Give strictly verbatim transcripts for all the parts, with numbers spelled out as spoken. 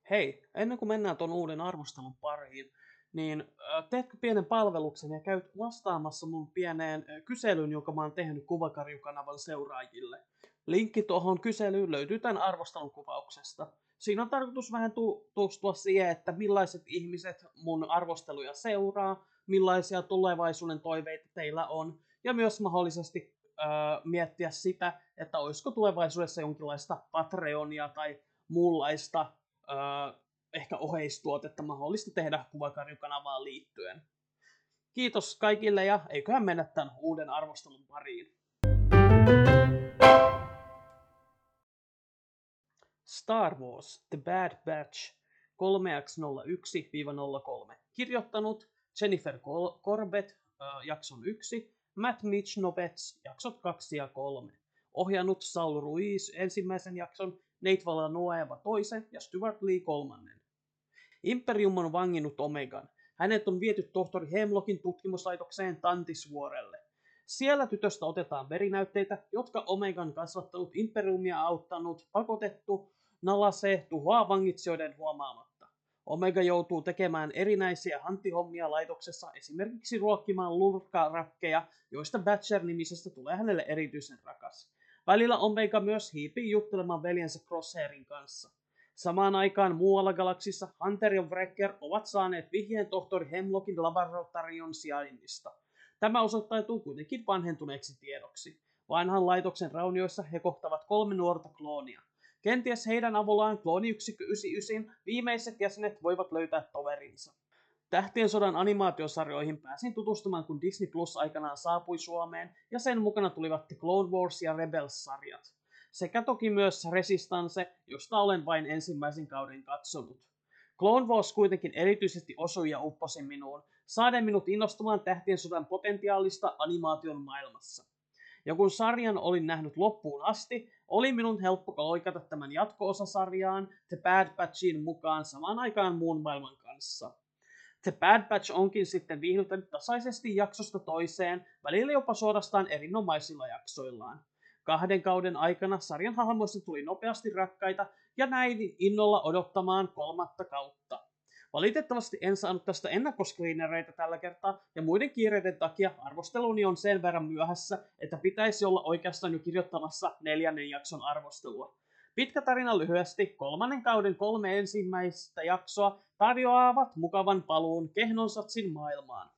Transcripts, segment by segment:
Hei, ennen kuin mennään tuon uuden arvostelun pariin, niin äh, teetkö pienen palveluksen ja käyt vastaamassa mun pieneen äh, kyselyyn, jonka mä oon tehnyt Kuvakarju-kanavan seuraajille. Linkki tuohon kyselyyn löytyy tämän arvostelun kuvauksesta. Siinä on tarkoitus vähän tutustua siihen, että millaiset ihmiset mun arvosteluja seuraa, millaisia tulevaisuuden toiveita teillä on, ja myös mahdollisesti äh, miettiä sitä, että olisiko tulevaisuudessa jonkinlaista Patreonia tai muunlaista Öö, ehkä oheistuotetta mahdollista tehdä Kuvakarju-kanavaan liittyen. Kiitos kaikille ja eiköhän mennä tämän uuden arvostelun pariin. Star Wars The Bad Batch kolme X nolla yksi nolla kolme. Kirjoittanut Jennifer Corbett äh, jakson yksi, Matt Mitchell-Nobets jaksot kaksi ja kolme. Ohjannut Saul Ruiz ensimmäisen jakson, Nate Villanueva toisen ja Stuart Lee kolmannen. Imperium on vanginnut Omegan. Hänet on viety tohtori Hemlockin tutkimuslaitokseen Tantisvuorelle. Siellä tytöstä otetaan verinäytteitä, jotka Omegan kasvattanut Imperiumia auttanut pakotettu Nalase tuhoaa vangitsijoiden huomaamatta. Omega joutuu tekemään erinäisiä hanttihommia laitoksessa, esimerkiksi ruokkimaan lurkkarakkeja, joista Batcher-nimisestä tulee hänelle erityisen rakas. Välillä Omega myös hiipii juttelemaan veljensä Crosshairin kanssa. Samaan aikaan muualla galaksissa Hunter ja Wrecker ovat saaneet vihjeen tohtori Hemlockin laboratorion sijainnista. Tämä osoittautuu kuitenkin vanhentuneeksi tiedoksi. Vanhan laitoksen raunioissa he kohtavat kolme nuorta kloonia. Kenties heidän avullaan klooniyksikkö yhdeksänkymmentäyhdeksän viimeiset jäsenet voivat löytää toverinsa. Tähtien sodan animaatiosarjoihin pääsin tutustumaan, kun Disney Plus aikanaan saapui Suomeen, ja sen mukana tulivat The Clone Wars ja Rebels-sarjat. Sekä toki myös Resistance, josta olen vain ensimmäisen kauden katsonut. Clone Wars kuitenkin erityisesti osui ja upposi minuun, saaden minut innostumaan Tähtien sodan potentiaalista animaation maailmassa. Ja kun sarjan olin nähnyt loppuun asti, oli minun helppo loikata tämän jatko-osasarjaan The Bad Batchin mukaan samaan aikaan muun maailman kanssa. The Bad Batch onkin sitten viihdyttänyt tasaisesti jaksosta toiseen, välillä jopa suorastaan erinomaisilla jaksoillaan. Kahden kauden aikana sarjan hahmoista tuli nopeasti rakkaita ja näin innolla odottamaan kolmatta kautta. Valitettavasti en saanut tästä ennakkoskriinereitä tällä kertaa, ja muiden kiireiden takia arvosteluni on sen verran myöhässä, että pitäisi olla oikeastaan jo kirjoittamassa neljännen jakson arvostelua. Pitkä tarina lyhyesti, kolmannen kauden kolme ensimmäistä jaksoa tarjoavat mukavan paluun Kehnonsatsin maailmaan.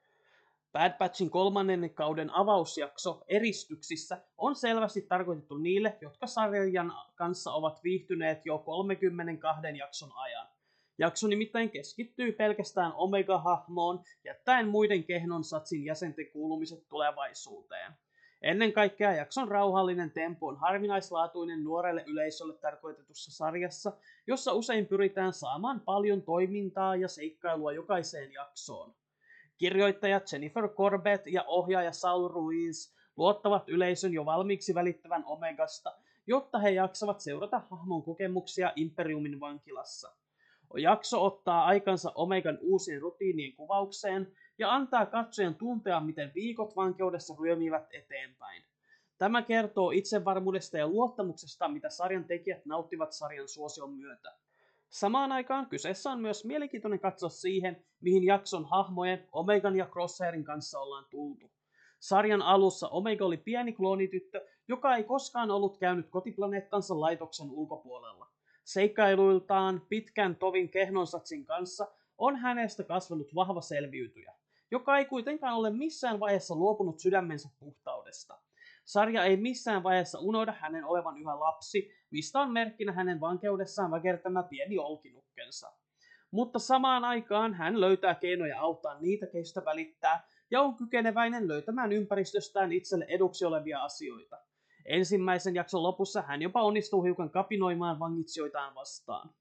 Bad Batchin kolmannen kauden avausjakso Eristyksissä on selvästi tarkoitettu niille, jotka sarjan kanssa ovat viihtyneet jo kolmekymmentäkaksi jakson ajan. Jakso nimittäin keskittyy pelkästään Omega-hahmoon, jättäen muiden Kehnonsatsin jäsenten kuulumiset tulevaisuuteen. Ennen kaikkea jakson rauhallinen tempo on harvinaislaatuinen nuorelle yleisölle tarkoitetussa sarjassa, jossa usein pyritään saamaan paljon toimintaa ja seikkailua jokaiseen jaksoon. Kirjoittaja Jennifer Corbett ja ohjaaja Saul Ruiz luottavat yleisön jo valmiiksi välittävän Omegasta, jotta he jaksavat seurata hahmon kokemuksia Imperiumin vankilassa. Jakso ottaa aikansa Omegan uusien rutiinien kuvaukseen ja antaa katsojan tuntea, miten viikot vankeudessa ryömivät eteenpäin. Tämä kertoo itsevarmuudesta ja luottamuksesta, mitä sarjan tekijät nauttivat sarjan suosion myötä. Samaan aikaan kyseessä on myös mielenkiintoinen katsoa siihen, mihin jakson hahmojen Omegan ja Crosshairin kanssa ollaan tultu. Sarjan alussa Omega oli pieni kloonityttö, joka ei koskaan ollut käynyt kotiplaneettansa laitoksen ulkopuolella. Seikkailuiltaan pitkän tovin Kehnonsatsin kanssa on hänestä kasvanut vahva selviytyjä, joka ei kuitenkaan ole missään vaiheessa luopunut sydämensä puhtaudesta. Sarja ei missään vaiheessa unohda hänen olevan yhä lapsi, mistä on merkkinä hänen vankeudessaan väkertämä pieni olkinukkensa. Mutta samaan aikaan hän löytää keinoja auttaa niitä, keistä välittää, ja on kykeneväinen löytämään ympäristöstään itselle eduksi olevia asioita. Ensimmäisen jakson lopussa hän jopa onnistuu hiukan kapinoimaan vangitsijoitaan vastaan.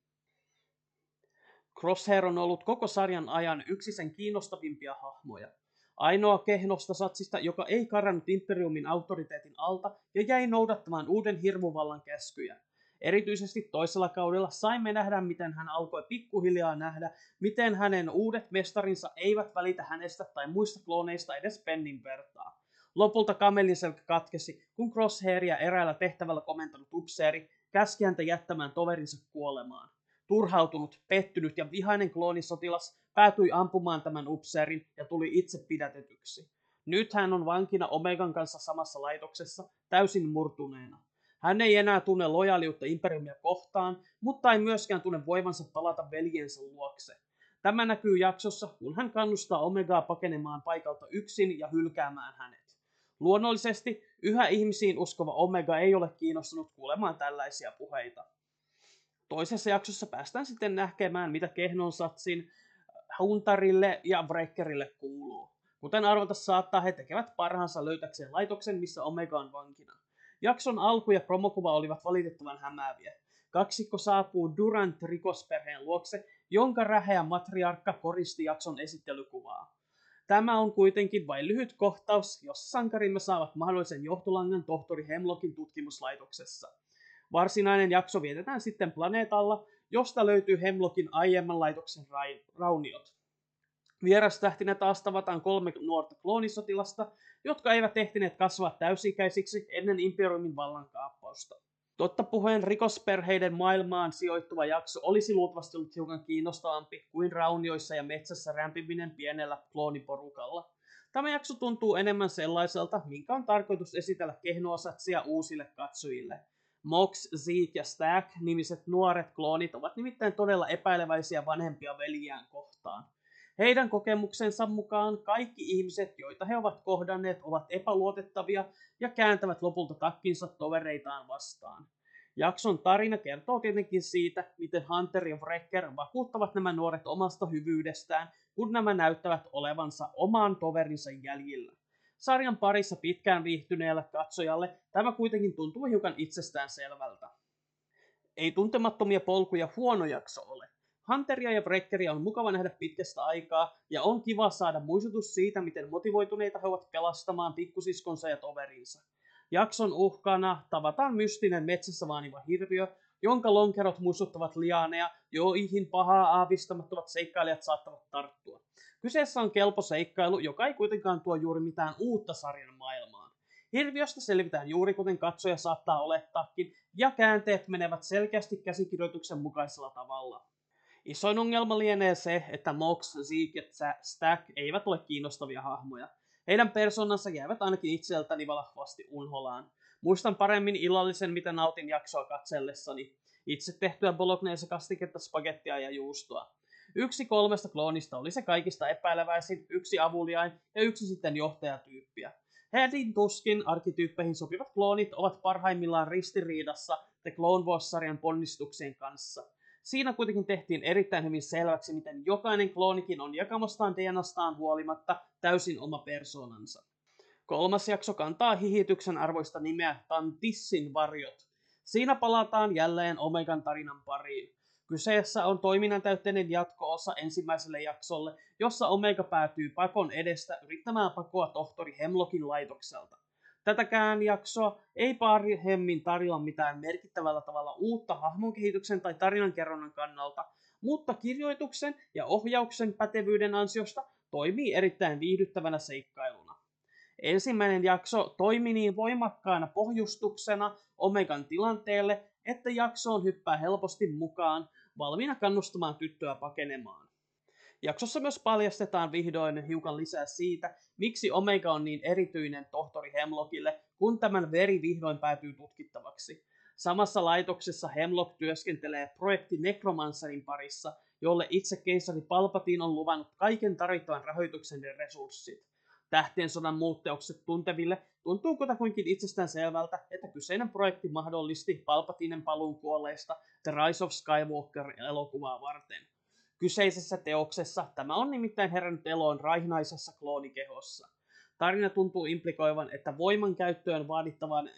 Crosshair on ollut koko sarjan ajan yksi sen kiinnostavimpia hahmoja. Ainoa kehnosta satsista, joka ei karannut Imperiumin auktoriteetin alta ja jäi noudattamaan uuden hirmuvallan käskyjä. Erityisesti toisella kaudella saimme nähdä, miten hän alkoi pikkuhiljaa nähdä, miten hänen uudet mestarinsa eivät välitä hänestä tai muista klooneista edes pennin vertaa. Lopulta kamelin selkä katkesi, kun Crosshairia eräällä tehtävällä komentanut upseeri käski häntä jättämään toverinsa kuolemaan. turhautunut, pettynyt ja vihainen kloonisotilas päätyi ampumaan tämän upseerin ja tuli itse pidätetyksi. Nyt hän on vankina Omegan kanssa samassa laitoksessa, täysin murtuneena. Hän ei enää tunne lojaaliutta Imperiumia kohtaan, mutta ei myöskään tunne voivansa palata veljensä luokse. Tämä näkyy jaksossa, kun hän kannustaa Omegaa pakenemaan paikalta yksin ja hylkäämään hänet. Luonnollisesti yhä ihmisiin uskova Omega ei ole kiinnostunut kuulemaan tällaisia puheita. Toisessa jaksossa päästään sitten näkemään, mitä Kehnonsatsin Huntarille ja Wreckerille kuuluu. Kuten arvata saattaa, he tekevät parhaansa löytäkseen laitoksen, missä Omega on vankina. Jakson alku ja promokuva olivat valitettavan hämääviä. Kaksikko saapuu Durant rikosperheen luokse, jonka räheä matriarkka koristi jakson esittelykuvaa. Tämä on kuitenkin vain lyhyt kohtaus, jossa sankarimme saavat mahdollisen johtolangan tohtori Hemlockin tutkimuslaitoksessa. Varsinainen jakso vietetään sitten planeetalla, josta löytyy Hemlockin aiemman laitoksen rauniot. Vierastähtinä taas tavataan kolme nuorta kloonisotilasta, jotka eivät ehtineet kasvaa täysikäisiksi ennen Imperiumin vallankaappausta. Totta puheen rikosperheiden maailmaan sijoittuva jakso olisi luultavasti ollut hiukan kiinnostavampi kuin raunioissa ja metsässä rämpiminen pienellä klooniporukalla. Tämä jakso tuntuu enemmän sellaiselta, minkä on tarkoitus esitellä Kehnosatsia uusille katsojille. Mox, Zeke ja Stack nimiset nuoret kloonit ovat nimittäin todella epäileväisiä vanhempia veljiään kohtaan. Heidän kokemuksensa mukaan kaikki ihmiset, joita he ovat kohdanneet, ovat epäluotettavia ja kääntävät lopulta takkinsa tovereitaan vastaan. Jakson tarina kertoo tietenkin siitä, miten Hunter ja Wrecker vakuuttavat nämä nuoret omasta hyvyydestään, kun nämä näyttävät olevansa oman toverinsa jäljillä. Sarjan parissa pitkään viihtyneelle katsojalle tämä kuitenkin tuntuu hiukan itsestään selvältä. Ei tuntemattomia polkuja huono jakso ole. Hunteria ja Wreckeria on mukava nähdä pitkästä aikaa, ja on kiva saada muistutus siitä, miten motivoituneita he ovat pelastamaan pikkusiskonsa ja toverinsa. Jakson uhkana tavataan mystinen metsässä vaaniva hirviö, jonka lonkerot muistuttavat lianeja, joihin pahaa aavistamattomat seikkailijat saattavat tarttua. Kyseessä on kelpo seikkailu, joka ei kuitenkaan tuo juuri mitään uutta sarjan maailmaan. Hirviöstä selvitään juuri kuten katsoja saattaa olettaakin, ja käänteet menevät selkeästi käsikirjoituksen mukaisella tavalla. Isoin ongelma lienee se, että Mox, Zeke ja Stack eivät ole kiinnostavia hahmoja. Heidän persoonansa jäävät ainakin itseltäni valahvasti unholaan. Muistan paremmin illallisen, mitä nautin jaksoa katsellessani. Itse tehtyä bolognese-kastiketta, spagettia ja juustoa. Yksi kolmesta kloonista oli se kaikista epäileväisin, yksi avuliain ja yksi sitten johtajatyyppiä. Heidin tuskin arkkityyppeihin sopivat kloonit ovat parhaimmillaan ristiriidassa The Clone Wars-sarjan ponnistuksien kanssa. Siinä kuitenkin tehtiin erittäin hyvin selväksi, miten jokainen kloonikin on jakamastaan D N A:staan huolimatta täysin oma persoonansa. Kolmas jakso kantaa hihityksen arvoista nimeä Tantissin varjot. Siinä palataan jälleen Omegan tarinan pariin. Kyseessä on toiminnantäytteinen jatko-osa ensimmäiselle jaksolle, jossa Omega päätyy pakon edestä yrittämään pakoa tohtori Hemlockin laitokselta. Tätäkään jaksoa ei paremmin tarjoa mitään merkittävällä tavalla uutta hahmonkehityksen tai tarinankerronnan kannalta, mutta kirjoituksen ja ohjauksen pätevyyden ansiosta toimii erittäin viihdyttävänä seikkailuna. Ensimmäinen jakso toimi niin voimakkaana pohjustuksena Omegan tilanteelle, että jaksoon hyppää helposti mukaan, valmiina kannustamaan tyttöä pakenemaan. Jaksossa myös paljastetaan vihdoin hiukan lisää siitä, miksi Omega on niin erityinen tohtori Hemlockille, kun tämän veri vihdoin päätyy tutkittavaksi. Samassa laitoksessa Hemlock työskentelee projekti Necromancerin parissa, jolle itse keisari Palpatine on luvannut kaiken tarvittavan rahoituksen ja resurssit. Tähtien sodan muut teokset tunteville tuntuu kutakuinkin itsestään selvältä, että kyseinen projekti mahdollisti Palpatinen paluun kuolleista The Rise of Skywalker-elokuvaa varten. Kyseisessä teoksessa tämä on nimittäin herännyt eloon raihnaisessa kloonikehossa. Tarina tuntuu implikoivan, että voimankäyttöön vaadittavan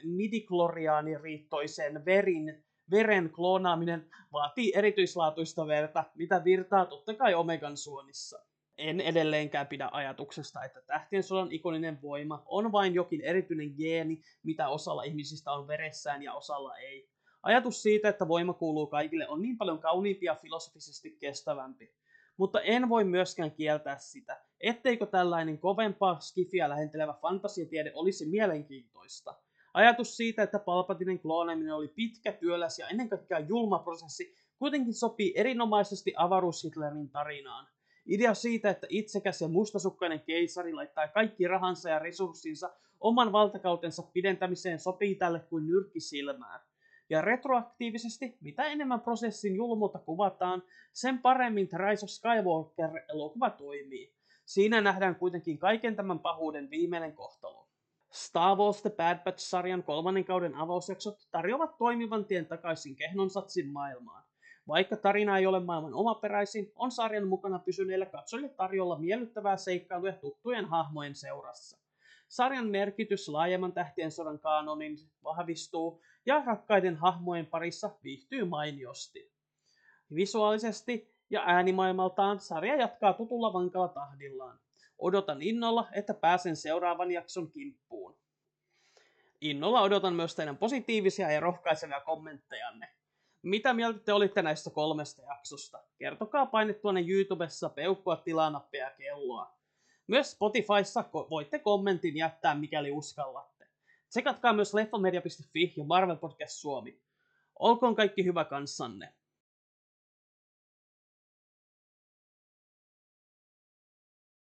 midichloriaaniriittoisen verin, veren kloonaaminen vaatii erityislaatuista verta, mitä virtaa totta kai Omegan suonissa. En edelleenkään pidä ajatuksesta, että tähtien sodan ikoninen voima on vain jokin erityinen geeni, mitä osalla ihmisistä on veressään ja osalla ei. Ajatus siitä, että voima kuuluu kaikille, on niin paljon kauniimpi ja filosofisesti kestävämpi. Mutta en voi myöskään kieltää sitä, etteikö tällainen kovempaa skifiä lähentelevä fantasiatiede olisi mielenkiintoista. Ajatus siitä, että Palpatinen kloonaaminen oli pitkä, työläs ja ennen kaikkea julma prosessi, kuitenkin sopii erinomaisesti avaruus-Hitlerin tarinaan. Idea siitä, että itsekäs ja mustasukkainen keisari laittaa kaikki rahansa ja resurssinsa oman valtakautensa pidentämiseen sopii tälle kuin nyrkki silmään. Ja retroaktiivisesti, mitä enemmän prosessin julmulta kuvataan, sen paremmin The Rise of Skywalker-elokuva toimii. Siinä nähdään kuitenkin kaiken tämän pahuuden viimeinen kohtalo. Star Wars The Bad Batch-sarjan kolmannen kauden avausjaksot tarjoavat toimivan tien takaisin Kehnonsatsin maailmaan. Vaikka tarina ei ole maailman omaperäisin, on sarjan mukana pysyneille katsojille tarjolla miellyttävää seikkailuja tuttujen hahmojen seurassa. Sarjan merkitys laajemman tähtien sodan kaanonin vahvistuu ja rakkaiden hahmojen parissa viihtyy mainiosti. Visuaalisesti ja äänimaailmaltaan sarja jatkaa tutulla vankalla tahdillaan. Odotan innolla, että pääsen seuraavan jakson kimppuun. Innolla odotan myös teidän positiivisia ja rohkaisevia kommenttejanne. Mitä mieltä te olitte näistä kolmesta jaksosta? Kertokaa painettua ne YouTubessa peukkua tilanappia ja kelloa. Myös Spotifyssa voitte kommentin jättää, mikäli uskallatte. Tsekatkaa myös leffamedia piste fi ja Marvel Podcast Suomi. Olkoon kaikki hyvä kanssanne.